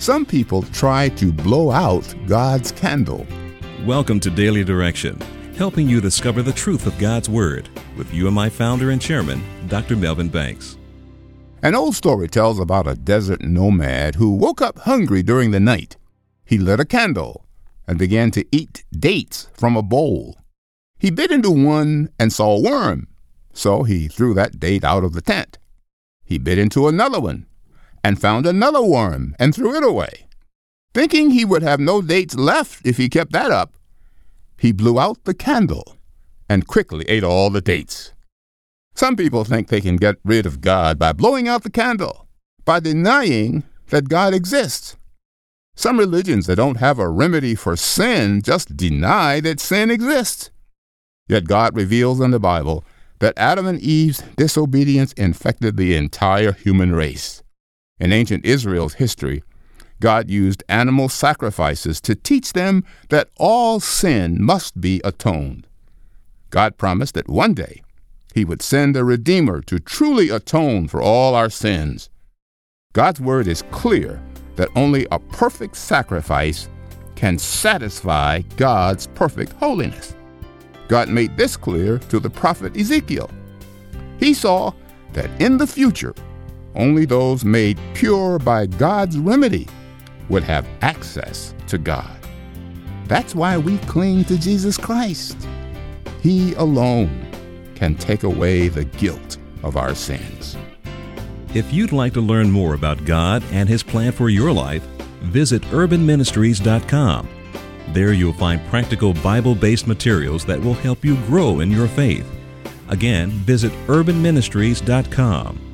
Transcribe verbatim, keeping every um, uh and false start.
Some people try to blow out God's candle. Welcome to Daily Direction, helping you discover the truth of God's Word with you and my founder and chairman, Doctor Melvin Banks. An old story tells about a desert nomad who woke up hungry during the night. He lit a candle and began to eat dates from a bowl. He bit into one and saw a worm, so he threw that date out of the tent. He bit into another one and found another worm and threw it away. Thinking he would have no dates left if he kept that up, he blew out the candle and quickly ate all the dates. Some people think they can get rid of God by blowing out the candle, by denying that God exists. Some religions that don't have a remedy for sin just deny that sin exists. Yet God reveals in the Bible that Adam and Eve's disobedience infected the entire human race. In ancient Israel's history, God used animal sacrifices to teach them that all sin must be atoned. God promised that one day He would send a Redeemer to truly atone for all our sins. God's word is clear that only a perfect sacrifice can satisfy God's perfect holiness. God made this clear to the prophet Ezekiel. He saw that in the future, only those made pure by God's remedy would have access to God. That's why we cling to Jesus Christ. He alone can take away the guilt of our sins. If you'd like to learn more about God and His plan for your life, visit urban ministries dot com. There you'll find practical Bible-based materials that will help you grow in your faith. Again, visit urban ministries dot com.